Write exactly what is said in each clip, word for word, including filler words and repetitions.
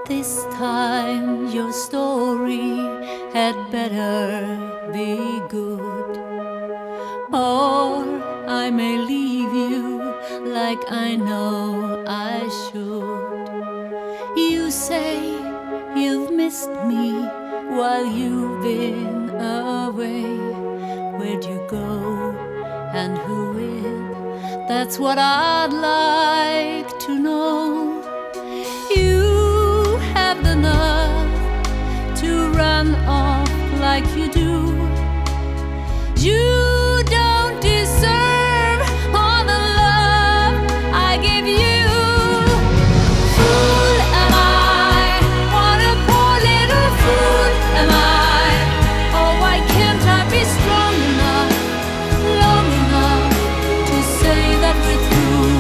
This time your story had better be good, or I may leave you like I know I should. You say you've missed me while you've been away. Where'd you go and who with? That's what I'd like to know. You have the nerve to run off like you do. You don't deserve all the love I give you. Fool am I, what a poor little fool am I. Oh, why can't I be strong enough, long enough to say that we're through?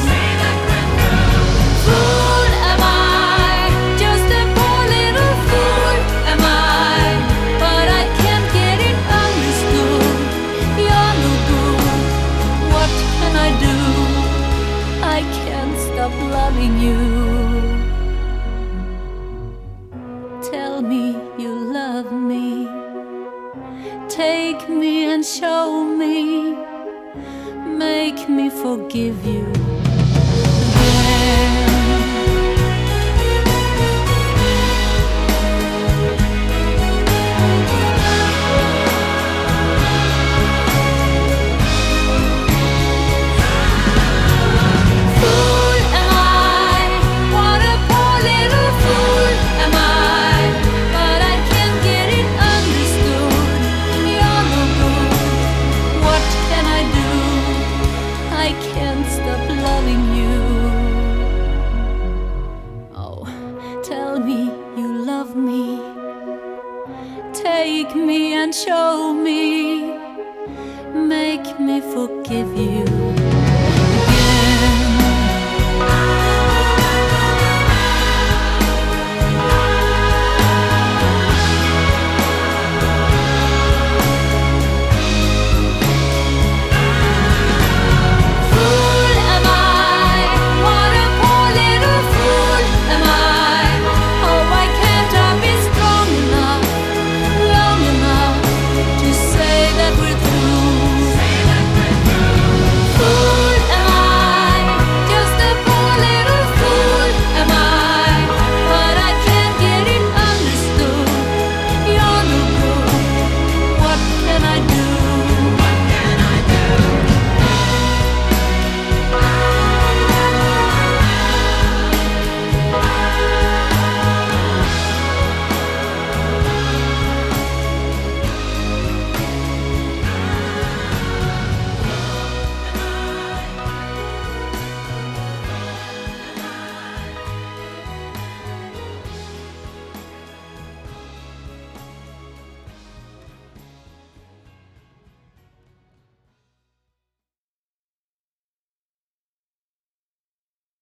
Fool am I, just a poor little fool am I. But I can't get it understood. You're no good, what can I do? I can't stop loving you. Tell me you love me, take me and show me, make me forgive you again. Fool am I, what a poor little fool am I. But I can't get it understood. You're no good, what can I do? I can't stop loving you. Oh, tell me you love me, take me and show me, make me forgive you.